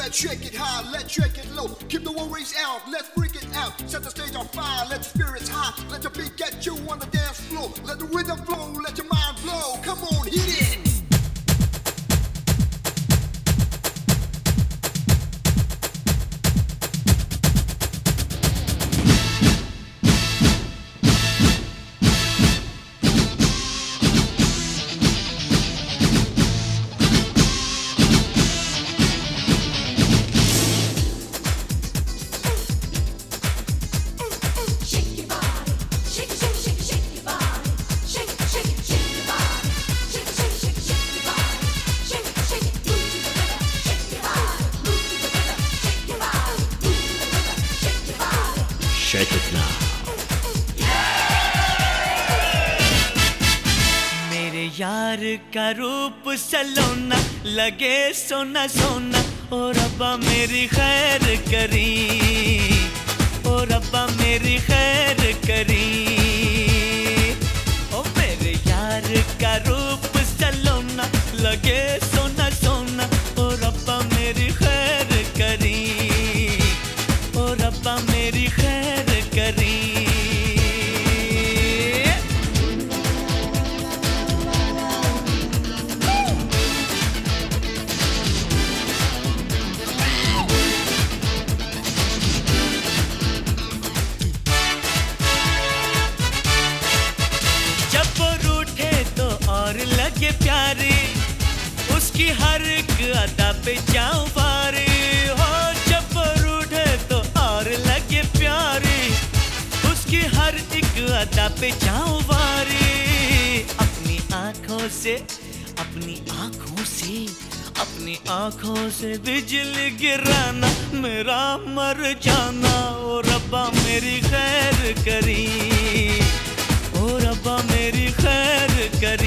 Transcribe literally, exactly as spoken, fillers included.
Let's shake it high, let's shake it low. Keep the worries out, let's freak it out. Set the stage on fire, let the spirits high. Let the beat get you on the dance floor. Let the rhythm flow, let your mind blow. Come on, hit it. Shake it now. मेरे यार का रूप सलोना लगे सोना सोना, ओ रब्बा मेरी खैर करी, ओ रब्बा मेरी खैर करी। ओ मेरे यार का रूप सलोना लगे सोना सोना, ओ रब्बा मेरी खैर करी, ओ रब्बा मेरी खैर करी। जब वो रूठे तो और लगे प्यारी, उसकी हर एक अदा पे जाऊं वारी। हो जब वो रूठे तो और लगे प्यारी, उसकी हर एक अदा पे जाऊं वारी। अपनी आंखों से अपनी आंखों से अपनी आंखों से बिजली गिराना, मेरा मर जाना। ओ रब्बा मेरी खैर करी, ओ रब्बा मेरी खैर करी।